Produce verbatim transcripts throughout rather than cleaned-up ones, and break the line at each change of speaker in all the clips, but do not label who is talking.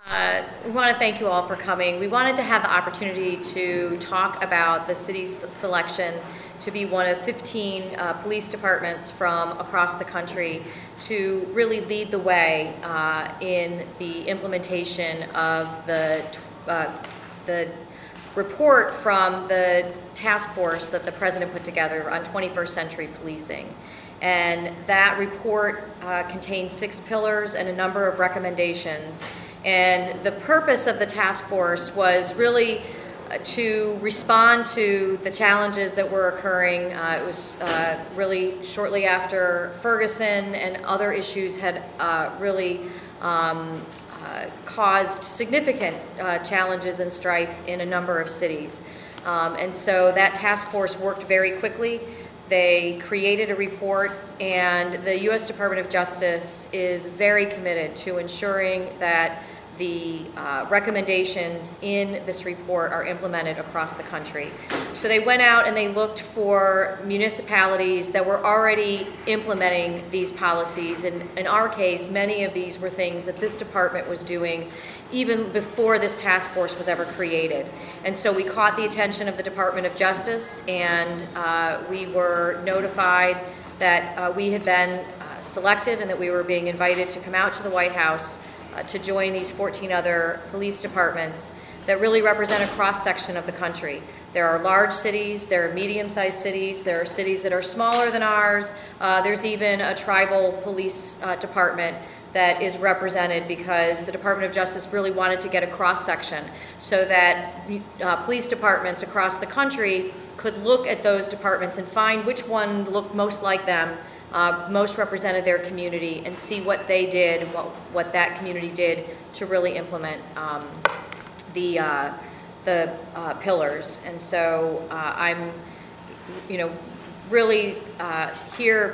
Uh, we want to thank you all for coming. We wanted to have the opportunity to talk about the city's selection to be one of fifteen uh, police departments from across the country to really lead the way uh, in the implementation of the, uh, the report from the task force that the President put together on twenty-first century policing. And that report uh, contains six pillars and a number of recommendations. And the purpose of the task force was really to respond to the challenges that were occurring. Uh, it was uh, really shortly after Ferguson and other issues had uh, really um, uh, caused significant uh, challenges and strife in a number of cities. Um, and so that task force worked very quickly. They created a report, and the U S Department of Justice is very committed to ensuring that the uh, recommendations in this report are implemented across the country. So they went out and they looked for municipalities that were already implementing these policies. And in our case, many of these were things that this department was doing even before this task force was ever created. And so we caught the attention of the Department of Justice, and uh, we were notified that uh, we had been uh, selected and that we were being invited to come out to the White House Uh, to join these fourteen other police departments that really represent a cross-section of the country. There are large cities, there are medium-sized cities, there are cities that are smaller than ours. Uh, there's even a tribal police uh, department that is represented because the Department of Justice really wanted to get a cross-section so that uh, police departments across the country could look at those departments and find which one looked most like them, Uh, most represented their community, and see what they did and what, what that community did to really implement um, the, uh, the uh, pillars. And so uh, I'm, you know, really uh, here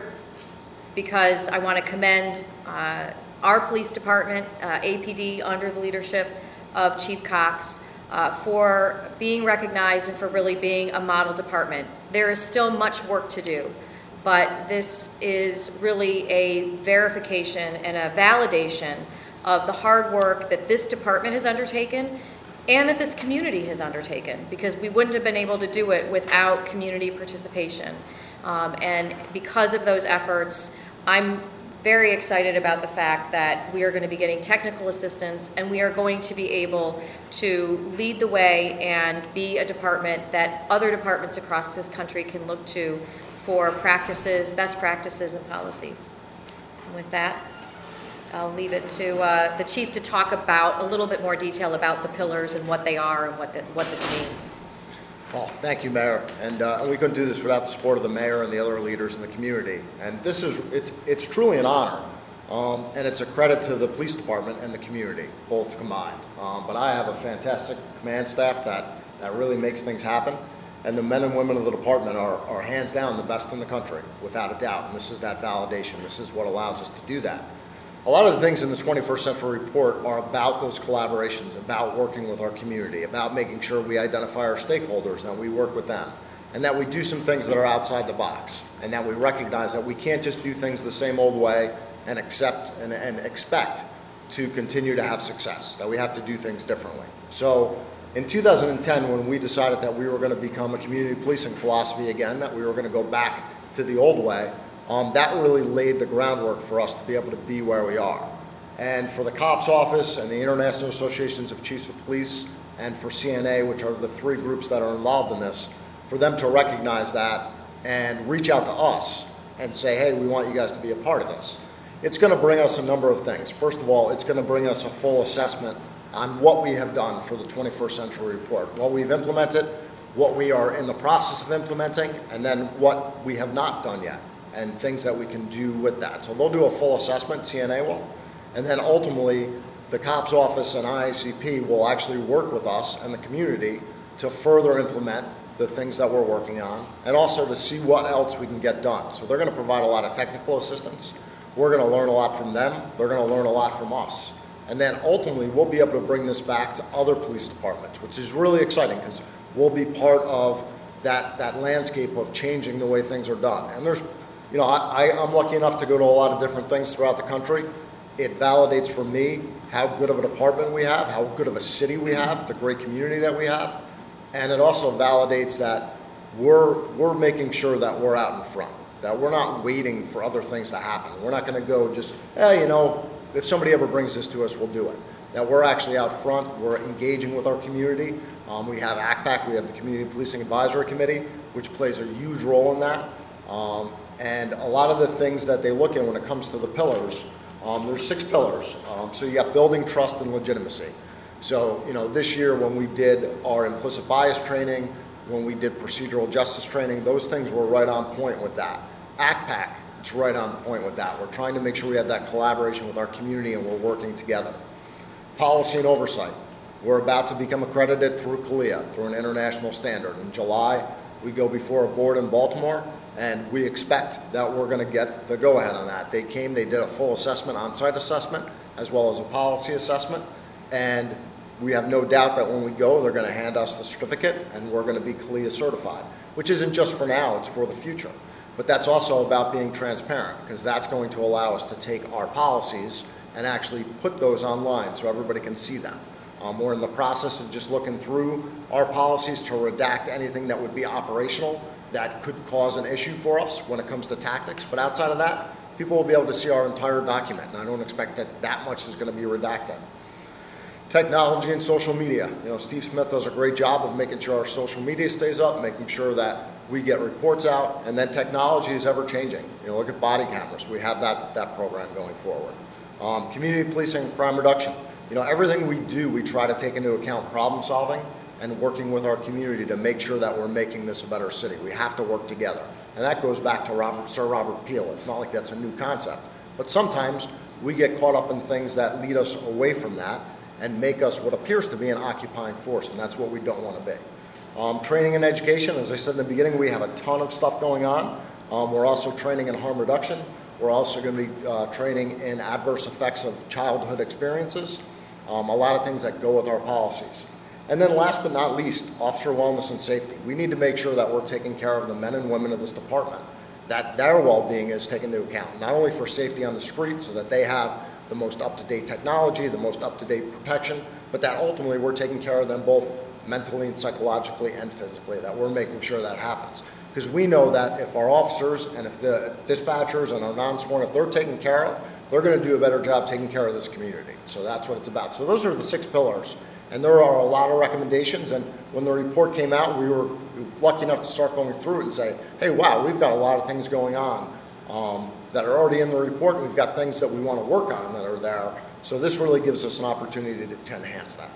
because I want to commend uh, our police department, uh, A P D, under the leadership of Chief Cox, uh, for being recognized and for really being a model department. There is still much work to do, but this is really a verification and a validation of the hard work that this department has undertaken and that this community has undertaken, because we wouldn't have been able to do it without community participation. Um, and because of those efforts, I'm very excited about the fact that we are going to be getting technical assistance, and we are going to be able to lead the way and be a department that other departments across this country can look to for practices, best practices, and policies. And with that, I'll leave it to uh, the chief to talk about a little bit more detail about the pillars and what they are and what the, what this means.
Well, thank you, Mayor. And uh, we couldn't do this without the support of the mayor and the other leaders in the community. And this is, it's, it's truly an honor. Um, and it's a credit to the police department and the community, both combined. Um, but I have a fantastic command staff that, that really makes things happen. And the men and women of the department are, are hands down the best in the country, without a doubt. And this is that validation. This is what allows us to do that. A lot of the things in the twenty-first century report are about those collaborations, about working with our community, about making sure we identify our stakeholders and we work with them, and that we do some things that are outside the box, and that we recognize that we can't just do things the same old way and accept and, and expect to continue to have success, that we have to do things differently. So in two thousand ten, when we decided that we were going to become a community policing philosophy again, that we were going to go back to the old way, um, that really laid the groundwork for us to be able to be where we are. And for the COPS office and the International Associations of Chiefs of Police and for C N A, which are the three groups that are involved in this, for them to recognize that and reach out to us and say, hey, we want you guys to be a part of this. It's going to bring us a number of things. First of all, it's going to bring us a full assessment on what we have done for the twenty-first century report, what we've implemented, what we are in the process of implementing, and then what we have not done yet, and things that we can do with that. So they'll do a full assessment, C N A will, and then ultimately the COPS office and I A C P will actually work with us and the community to further implement the things that we're working on, and also to see what else we can get done. So they're going to provide a lot of technical assistance. We're going to learn a lot from them. They're going to learn a lot from us. And then ultimately, we'll be able to bring this back to other police departments, which is really exciting because we'll be part of that, that landscape of changing the way things are done. And there's, you know, I, I, I'm lucky enough to go to a lot of different things throughout the country. It validates for me how good of a department we have, how good of a city we have, the great community that we have, and it also validates that we're, we're making sure that we're out in front, that we're not waiting for other things to happen. We're not going to go just, eh, you know, if somebody ever brings this to us, we'll do it. That we're actually out front, we're engaging with our community. Um, we have A C P A C, we have the Community Policing Advisory Committee, which plays a huge role in that. Um, and a lot of the things that they look at when it comes to the pillars, um, there's six pillars. Um, so you got building trust and legitimacy. So, you know, this year when we did our implicit bias training, when we did procedural justice training, those things were right on point with that. A C P A C, it's right on point with that. We're trying to make sure we have that collaboration with our community and we're working together. Policy and oversight. We're about to become accredited through C A L I A, through an international standard. In July, we go before a board in Baltimore, and we expect that we're going to get the go-ahead on that. They came, they did a full assessment, on-site assessment, as well as a policy assessment, and we have no doubt that when we go, they're going to hand us the certificate, and we're going to be C A L I A certified, which isn't just for now, it's for the future. But that's also about being transparent, because that's going to allow us to take our policies and actually put those online so everybody can see them. Um, we're in the process of just looking through our policies to redact anything that would be operational that could cause an issue for us when it comes to tactics. But outside of that, people will be able to see our entire document, and I don't expect that that much is going to be redacted. Technology and social media. You know, Steve Smith does a great job of making sure our social media stays up, making sure that we get reports out, and then technology is ever changing. You know, look at body cameras. We have that, that program going forward. Um, community policing and crime reduction. You know, everything we do, we try to take into account problem solving and working with our community to make sure that we're making this a better city. We have to work together. And that goes back to Robert, Sir Robert Peel. It's not like that's a new concept. But sometimes we get caught up in things that lead us away from that and make us what appears to be an occupying force, and that's what we don't want to be. Um, training and education, as I said in the beginning, we have a ton of stuff going on. Um, we're also training in harm reduction. We're also going to be uh, training in adverse effects of childhood experiences, um, a lot of things that go with our policies. And then last but not least, officer wellness and safety. We need to make sure that we're taking care of the men and women of this department, that their well-being is taken into account, not only for safety on the street so that they have the most up-to-date technology, the most up-to-date protection, but that ultimately we're taking care of them both mentally and psychologically and physically, that we're making sure that happens. Because we know that if our officers and if the dispatchers and our non-sworn, if they're taken care of, they're going to do a better job taking care of this community. So that's what it's about. So those are the six pillars. And there are a lot of recommendations. And when the report came out, we were lucky enough to start going through it and say, hey, wow, we've got a lot of things going on um, that are already in the report. And we've got things that we want to work on that are there. So this really gives us an opportunity to, to enhance that.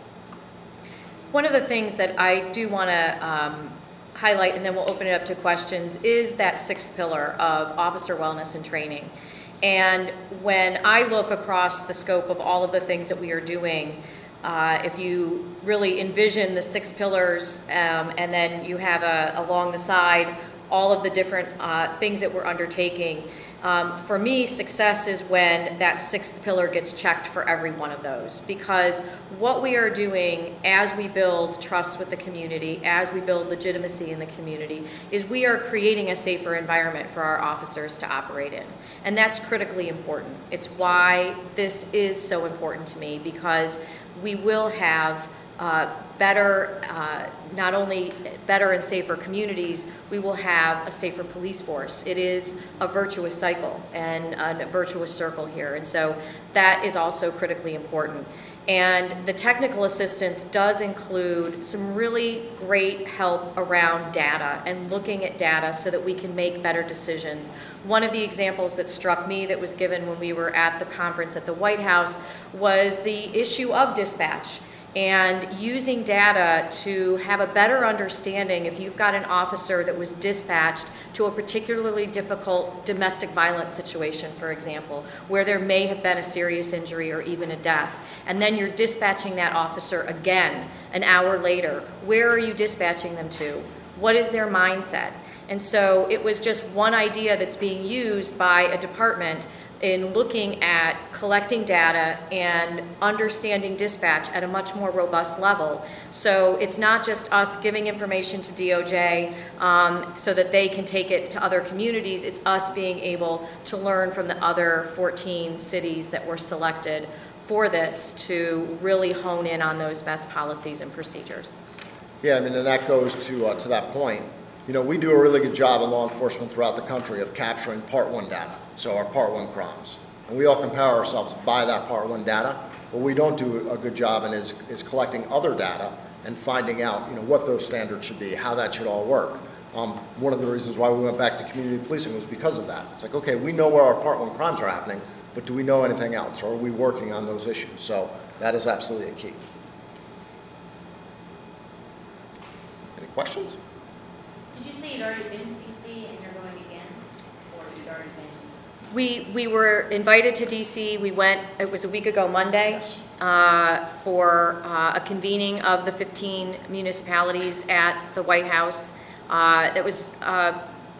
One of the things that I do want to um, highlight, and then we'll open it up to questions, is that sixth pillar of officer wellness and training. And when I look across the scope of all of the things that we are doing, uh, if you really envision the six pillars um, and then you have a, along the side all of the different uh, things that we're undertaking, Um, for me, success is when that sixth pillar gets checked for every one of those, because what we are doing as we build trust with the community, as we build legitimacy in the community, is we are creating a safer environment for our officers to operate in. And that's critically important. It's why this is so important to me, because we will have uh, better, uh, not only better and safer communities, we will have a safer police force. It is a virtuous cycle and a virtuous circle here. And so that is also critically important. And the technical assistance does include some really great help around data and looking at data so that we can make better decisions. One of the examples that struck me that was given when we were at the conference at the White House was the issue of dispatch, and using data to have a better understanding if you've got an officer that was dispatched to a particularly difficult domestic violence situation, for example, where there may have been a serious injury or even a death, and then you're dispatching that officer again an hour later. Where are you dispatching them to? What is their mindset? And so it was just one idea that's being used by a department in looking at collecting data and understanding dispatch at a much more robust level. So it's not just us giving information to D O J um, so that they can take it to other communities, it's us being able to learn from the other fourteen cities that were selected for this to really hone in on those best policies and procedures.
Yeah, I mean, and that goes to uh, to that point. You know, we do a really good job in law enforcement throughout the country of capturing Part One data, so our Part One crimes, and we all compare ourselves by that Part One data. What we don't do a good job in is is collecting other data and finding out, you know, what those standards should be, how that should all work. Um, one of the reasons why we went back to community policing was because of that. It's like, okay, we know where our Part One crimes are happening, but do we know anything else, or are we working on those issues? So that is absolutely a key. Any questions?
Did you say you'd already been to D C and you're going again, or you'd already been?
We we were invited to D C. We went, it was a week ago Monday,
Yes.
uh, for uh, a convening of the fifteen municipalities at the White House. Uh, it was uh,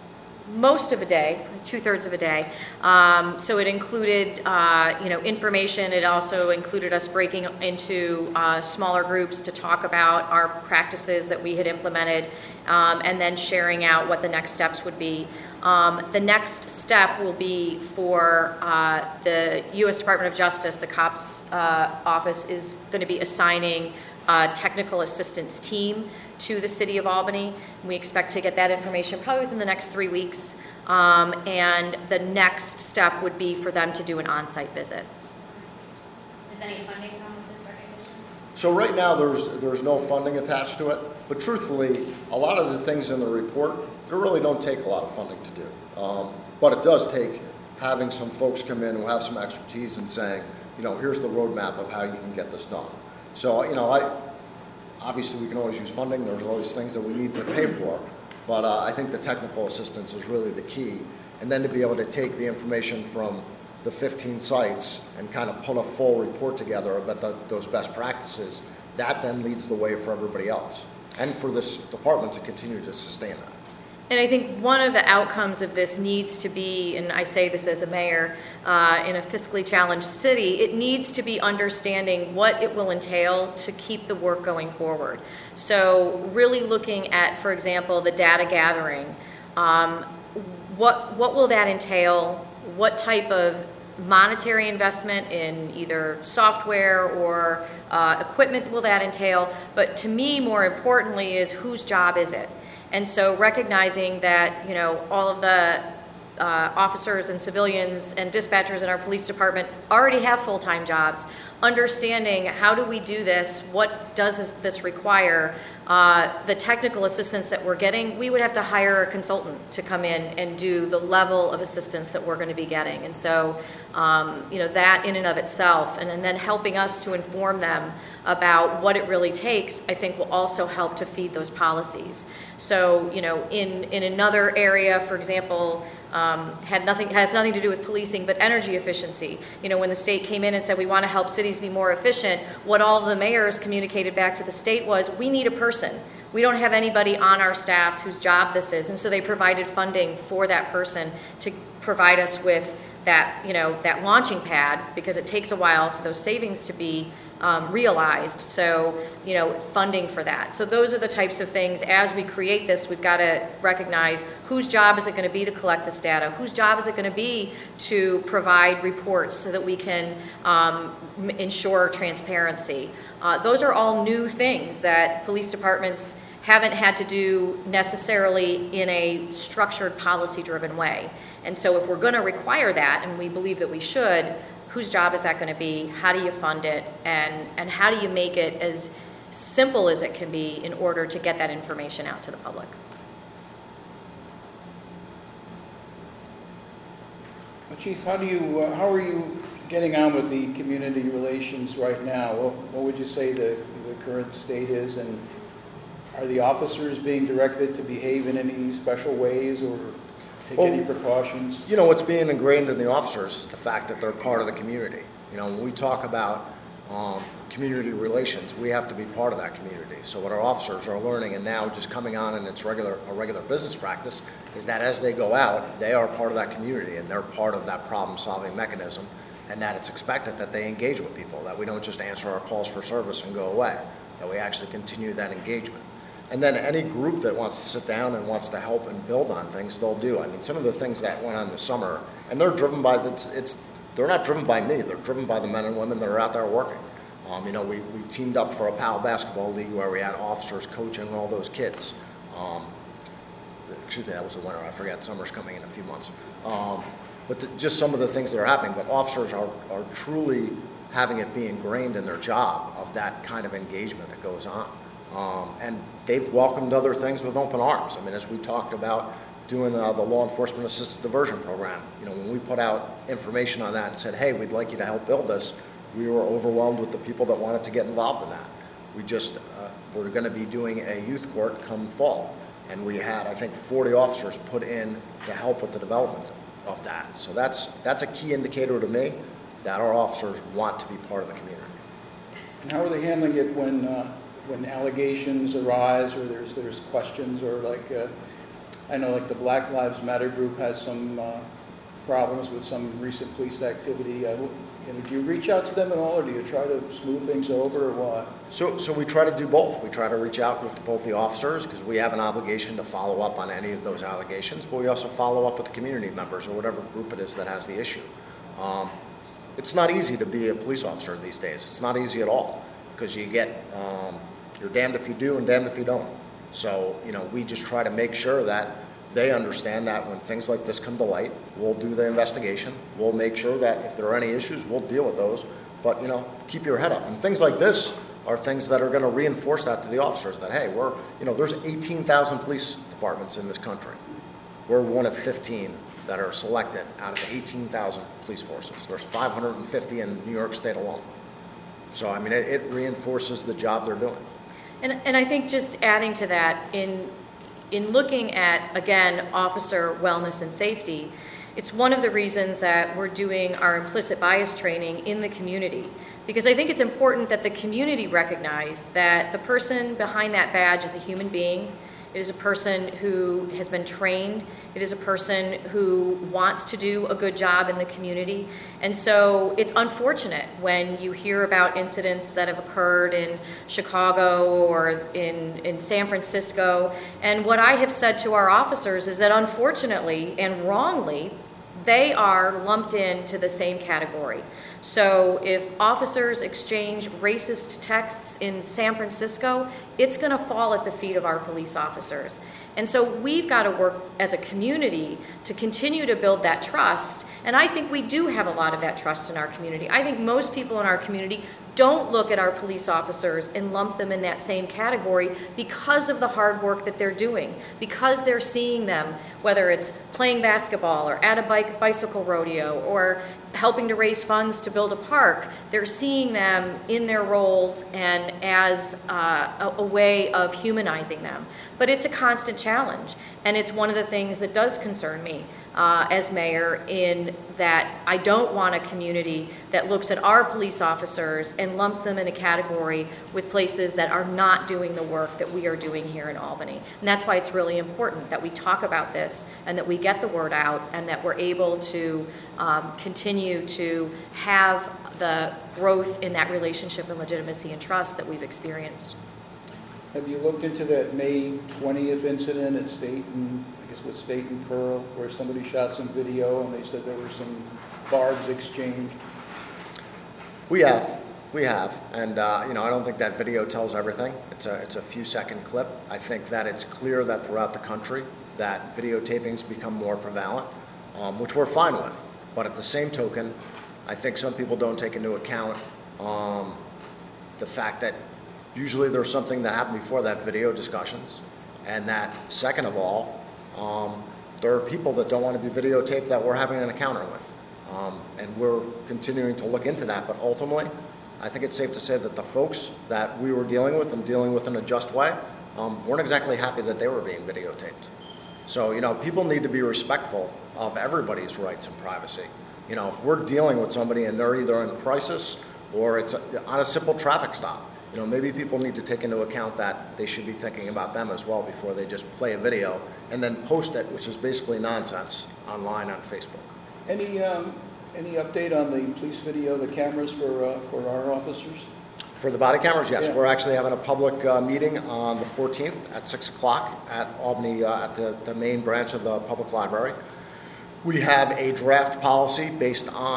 most of a day, two-thirds of a day. Um, so it included, uh, you know, information. It also included us breaking into uh, smaller groups to talk about our practices that we had implemented, um, and then sharing out what the next steps would be. Um, the next step will be for uh, the U S Department of Justice. The COPS uh, office is going to be assigning a technical assistance team to the City of Albany. We expect to get that information probably within the next three weeks. Um, and the next step would be for them to do an on-site visit.
Does any funding come with this recognition?
So right now, there's there's no funding attached to it, but truthfully, a lot of the things in the report, they really don't take a lot of funding to do. Um, but it does take having some folks come in who have some expertise and saying, you know, here's the roadmap of how you can get this done. So, you know, I obviously we can always use funding. There's always things that we need to pay for, but uh, I think the technical assistance is really the key. And then to be able to take the information from the fifteen sites and kind of put a full report together about the, those best practices, that then leads the way for everybody else and for this department to continue to sustain that.
And I think one of the outcomes of this needs to be, and I say this as a mayor uh, in a fiscally challenged city, it needs to be understanding what it will entail to keep the work going forward. So really looking at, for example, the data gathering. Um, what, what will that entail? What type of monetary investment in either software or uh, equipment will that entail? But to me, more importantly, is whose job is it? And so recognizing that, you know, all of the uh, officers and civilians and dispatchers in our police department already have full-time jobs, understanding how do we do this, what does this, this require, uh, the technical assistance that we're getting, we would have to hire a consultant to come in and do the level of assistance that we're going to be getting. And so, um, you know, that in and of itself, and, and then helping us to inform them about what it really takes, I think will also help to feed those policies. So, you know, in, in another area, for example, um, had nothing, has nothing to do with policing, but energy efficiency. You know, when the state came in and said we want to help cities be more efficient, what all the mayors communicated back to the state was, we need a person. We don't have anybody on our staffs whose job this is. And so they provided funding for that person to provide us with that, you know, that launching pad, because it takes a while for those savings to be Um, realized. So, you know, funding for that. So those are the types of things. As we create this, we've got to recognize whose job is it going to be to collect this data? Whose job is it going to be to provide reports so that we can um, ensure transparency? Uh, those are all new things that police departments haven't had to do necessarily in a structured, policy-driven way. And so if we're going to require that, and we believe that we should, whose job is that going to be? How do you fund it? And, and how do you make it as simple as it can be in order to get that information out to the public?
Well, Chief, how do you, uh, how are you getting on with the community relations right now? What, what would you say the, the current state is? And are the officers being directed to behave in any special ways or take
Well,
any precautions?
You know, what's being ingrained in the officers is the fact that they're part of the community. You know, when we talk about um, community relations, we have to be part of that community. So what our officers are learning, and now just coming on in its regular, a regular business practice, is that as they go out, they are part of that community, and they're part of that problem-solving mechanism, and that it's expected that they engage with people, that we don't just answer our calls for service and go away, that we actually continue that engagement. And then any group that wants to sit down and wants to help and build on things, they'll do. I mean, some of the things that went on this summer, and they're driven by, the, it's they're not driven by me. They're driven by the men and women that are out there working. Um, you know, we, we teamed up for a P A L basketball league where we had officers coaching all those kids. Um, excuse me, that was the winter. I forget. Summer's coming in a few months. Um, but the, just some of the things that are happening. But officers are, are truly having it be ingrained in their job of that kind of engagement that goes on. Um, and they've welcomed other things with open arms. I mean, as we talked about doing uh, the law enforcement assisted diversion program, you know, when we put out information on that and said, hey, we'd like you to help build this, we were overwhelmed with the people that wanted to get involved in that. We just, uh, we're going to be doing a youth court come fall. And we had, I think, forty officers put in to help with the development of that. So that's, that's a key indicator to me that our officers want to be part of the community.
And how are they handling it when uh, when allegations arise, or there's there's questions, or like uh, I know like the Black Lives Matter group has some uh, problems with some recent police activity. Uh, you know, do you reach out to them at all, or do you try to smooth things over, or what?
So, so we try to do both. We try to reach out with both the officers because we have an obligation to follow up on any of those allegations, but we also follow up with the community members or whatever group it is that has the issue. Um, it's not easy to be a police officer these days. It's not easy at all because you get, um, you're damned if you do and damned if you don't. So, you know, we just try to make sure that they understand that when things like this come to light, we'll do the investigation. We'll make sure that if there are any issues, we'll deal with those. But, you know, keep your head up. And things like this are things that are going to reinforce that to the officers that, hey, we're, you know, there's eighteen thousand police departments in this country. We're one of fifteen that are selected out of eighteen thousand police forces. There's five hundred fifty in New York State alone. So, I mean, it, it reinforces the job they're doing.
And, and I think just adding to that, in in looking at, again, officer wellness and safety, it's one of the reasons that we're doing our implicit bias training in the community. Because I think it's important that the community recognize that the person behind that badge is a human being. It is a person who has been trained. It is a person who wants to do a good job in the community. And so it's unfortunate when you hear about incidents that have occurred in Chicago or in, in San Francisco. And what I have said to our officers is that unfortunately and wrongly, they are lumped into the same category. So if officers exchange racist texts in San Francisco, it's going to fall at the feet of our police officers. And so we've got to work as a community to continue to build that trust. And I think we do have a lot of that trust in our community. I think most people in our community don't look at our police officers and lump them in that same category because of the hard work that they're doing, because they're seeing them, whether it's playing basketball or at a bike bicycle rodeo or helping to raise funds to build a park. They're seeing them in their roles and as uh, a, a way of humanizing them. But it's a constant challenge, and it's one of the things that does concern me uh, as mayor, in that I don't want a community that looks at our police officers and lumps them in a category with places that are not doing the work that we are doing here in Albany. And that's why it's really important that we talk about this and that we get the word out and that we're able to um, continue to have the growth in that relationship and legitimacy and trust that we've experienced.
Have you looked into that May twentieth incident at State and, I guess, with State and Pearl, where somebody shot some video and they said there were some barbs exchanged?
We have, we have, and uh, you know, I don't think that video tells everything. It's a it's a few second clip. I think that it's clear that throughout the country that videotapings become more prevalent, um, which we're fine with. But at the same token, I think some people don't take into account um, the fact that usually there's something that happened before that video discussions, and that second of all, um, there are people that don't want to be videotaped that we're having an encounter with. Um, and we're continuing to look into that, but ultimately, I think it's safe to say that the folks that we were dealing with and dealing with in a just way um, weren't exactly happy that they were being videotaped. So, you know, people need to be respectful of everybody's rights and privacy. You know, if we're dealing with somebody and they're either in crisis or it's a, on a simple traffic stop, you know, maybe people need to take into account that they should be thinking about them as well before they just play a video and then post it, which is basically nonsense, online on Facebook.
Any um, any update on the police video, the cameras for uh, for our officers?
For the body cameras, yes.
Yeah.
We're actually having a public uh, meeting on the fourteenth at six o'clock at Albany, uh, at the, the main branch of the public library. We have a draft policy based on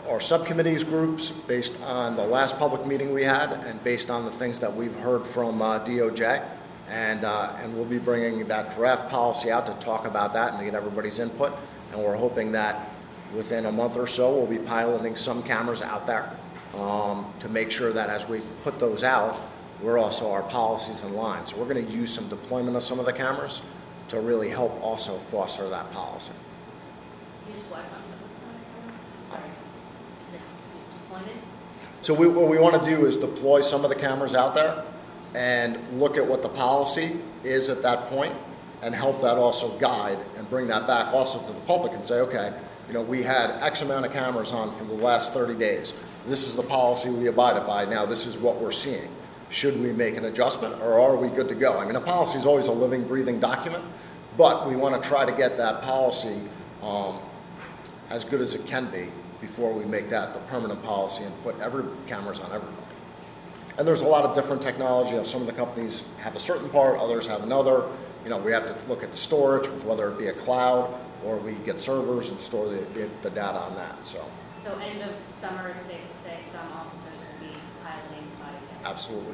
our subcommittees groups based on the last public meeting we had and based on the things that we've heard from uh, D O J. And, uh, and we'll be bringing that draft policy out to talk about that and to get everybody's input. And we're hoping that within a month or so, we'll be piloting some cameras out there um, to make sure that as we put those out, we're also our policies in line. So we're going to use some deployment of some of the cameras to really help also foster that policy.
Use what on some of the side cameras? Sorry. Is it use deployment?
So we, what we want to do is deploy some of the cameras out there and look at what the policy is at that point and help that also guide and bring that back also to the public and say, okay, you know, we had X amount of cameras on for the last thirty days. This is the policy we abided by. Now this is what we're seeing. Should we make an adjustment or are we good to go? I mean, a policy is always a living, breathing document, but we want to try to get that policy um, as good as it can be before we make that the permanent policy and put every cameras on everybody. And there's a lot of different technology. You know, some of the companies have a certain part, others have another. You know, we have to look at the storage, whether it be a cloud or we get servers and store the, the, the data on that. So,
So end of summer, it's safe to say some officers will be piloting body cameras.
absolutely.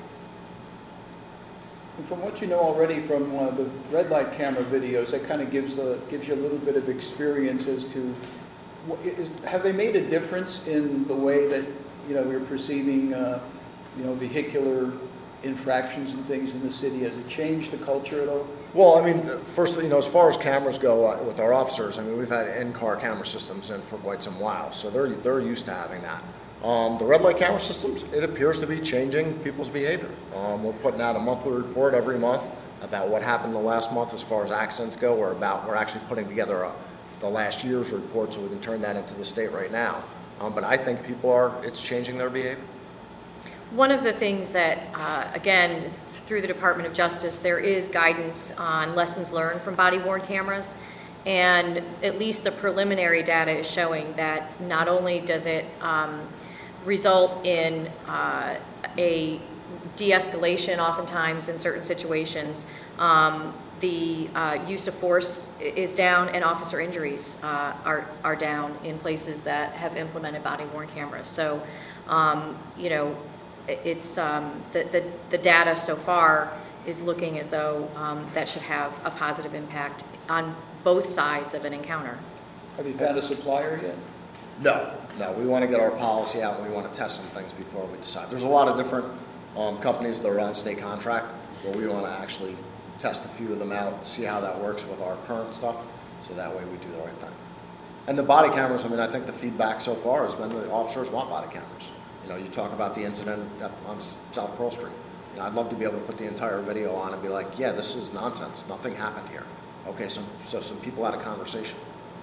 And from what you know already from uh, the red light camera videos, that kind of gives a, gives you a little bit of experience as to, what is, have they made a difference in the way that, you know, we're perceiving, uh, you know, vehicular infractions and things in the city? Has it changed the culture at all?
Well, I mean, first, you know, as far as cameras go uh, with our officers, I mean, we've had in-car camera systems in for quite some while, so they're they're used to having that. Um, the red light camera systems, it appears to be changing people's behavior. Um, we're putting out a monthly report every month about what happened the last month as far as accidents go, or about we're actually putting together a, the last year's report so we can turn that into the state right now. Um, but I think people are, it's changing their behavior.
One of the things that, uh, again, is through the Department of Justice, there is guidance on lessons learned from body-worn cameras, and at least the preliminary data is showing that not only does it um, result in uh, a de-escalation oftentimes in certain situations, um, the uh, use of force is down and officer injuries uh, are, are down in places that have implemented body-worn cameras. So, um, you know, it's um, the, the, the data so far is looking as though um, that should have a positive impact on both sides of an encounter.
Have you found a supplier yet?
No, no, we want to get our policy out and we want to test some things before we decide. There's a lot of different um, companies that are on state contract, but we want to actually test a few of them out, see how that works with our current stuff, so that way we do the right thing. And the body cameras, I mean, I think the feedback so far has been the officers want body cameras. You know, you talk about the incident on South Pearl Street. You know, I'd love to be able to put the entire video on and be like, yeah, this is nonsense. Nothing happened here. Okay, so, so some people had a conversation.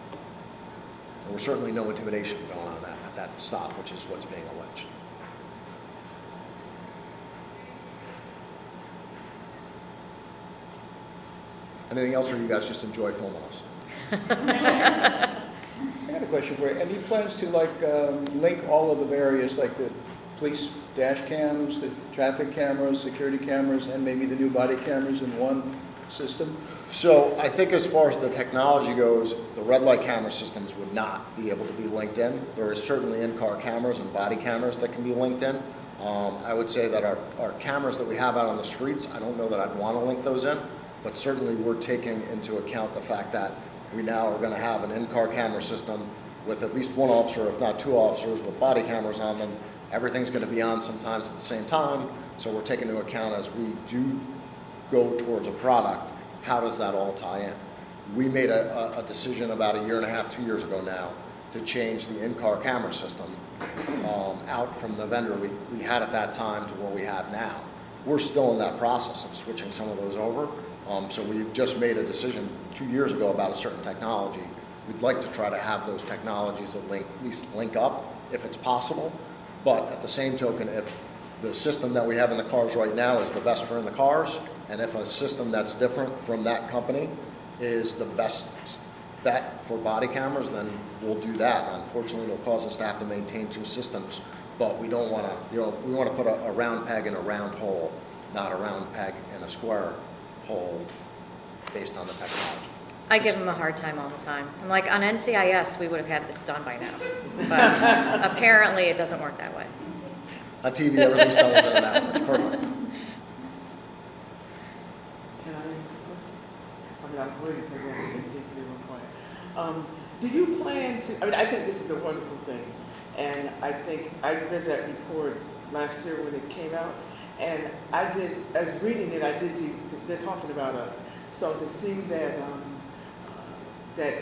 There was certainly no intimidation going on that, at that stop, which is what's being alleged. Anything else, or you guys just enjoy filming us?
I got a question for you. Any plans to like um, link all of the various, like the police dash cams, the traffic cameras, security cameras, and maybe the new body cameras in one system?
So I think as far as the technology goes, the red light camera systems would not be able to be linked in. There is certainly in-car cameras and body cameras that can be linked in. Um, I would say that our, our cameras that we have out on the streets, I don't know that I'd want to link those in, but certainly we're taking into account the fact that we now are going to have an in-car camera system with at least one officer, if not two officers, with body cameras on them. Everything's going to be on sometimes at the same time, so we're taking into account as we do go towards a product, how does that all tie in? We made a, a decision about a year and a half, two years ago now, to change the in-car camera system um, out from the vendor we, we had at that time to what we have now. We're still in that process of switching some of those over. Um, so we've just made a decision two years ago about a certain technology. We'd like to try to have those technologies that link, at least link up if it's possible. But at the same token, if the system that we have in the cars right now is the best for in the cars, and if a system that's different from that company is the best bet for body cameras, then we'll do that. Unfortunately, it'll cause us to have to maintain two systems, but we don't want to, you know, we want to put a, a round peg in a round hole, not a round peg in a square hole based on the technology.
I give them a hard time all the time. I'm like, on N C I S, we would have had this done by now. But apparently, it doesn't work that way.
On T V, everything's done within an hour. It's perfect.
Can I ask a question? I mean, I was waiting for that to see if you were quiet. Um, do you plan to, I mean, I think this is a wonderful thing. And I think, I read that report last year when it came out. And I did, as reading it, I did see, they're talking about us. So to see that, um, uh, that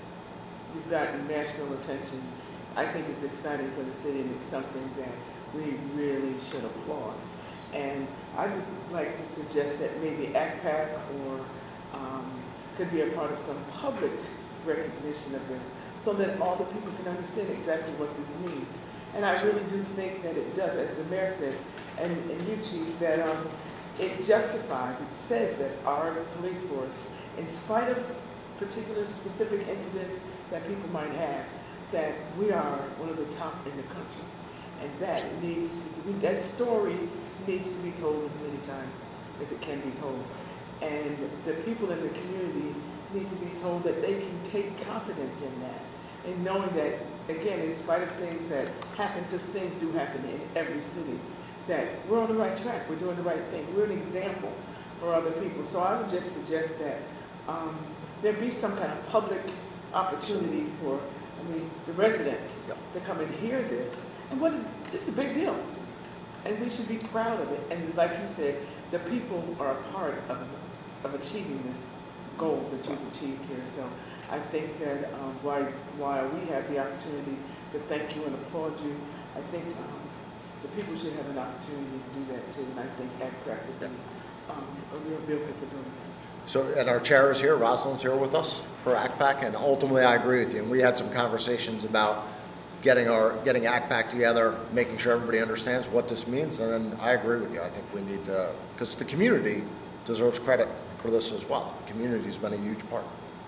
we've gotten national attention, I think is exciting for the city, and it's something that we really should applaud. And I would like to suggest that maybe A C PAC or um, could be a part of some public recognition of this, so that all the people can understand exactly what this means. And I really do think that it does, as the mayor said, and, and you, Chief, that um, it justifies, it says that our police force, in spite of particular specific incidents that people might have, that we are one of the top in the country. And that needs to be, that story needs to be told as many times as it can be told. And the people in the community need to be told that they can take confidence in that, and knowing that, again, in spite of things that happen, because things do happen in every city, that we're on the right track, we're doing the right thing, we're an example for other people. So I would just suggest that um, there be some kind of public opportunity for, I mean, the residents
Yep.
to come and hear this. And what, it's a big deal. And we should be proud of it. And like you said, the people are a part of, of achieving this goal that you've achieved here. So I think that um, while, while we have the opportunity to thank you and applaud you, I think um, the people should have an opportunity to do that too. And I think A C PAC would be um, a real vehicle for doing that.
So, and our chair is here, Rosalind's here with us for A C PAC, and ultimately I agree with you. And we had some conversations about getting our getting A C PAC together, making sure everybody understands what this means, and then I agree with you. I think we need to, because the community deserves credit for this as well. The community's been a huge part.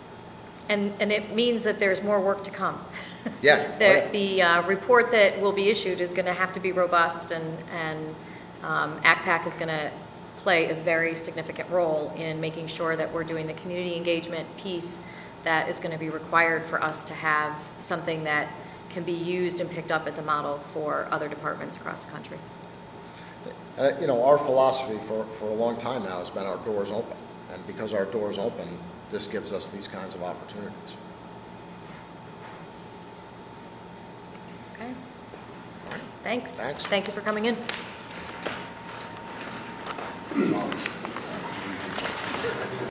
And, and it means that there's more work to come.
Yeah.
The,
Oh, yeah.
the uh, report that will be issued is going to have to be robust, and, and um, A C PAC is going to play a very significant role in making sure that we're doing the community engagement piece that is going to be required for us to have something that can be used and picked up as a model for other departments across the country.
Uh, you know, our philosophy for, for a long time now has been our doors open. And because our doors open, this gives us these kinds of opportunities.
Okay. Thanks.
Thanks.
Thank you for coming in.
So,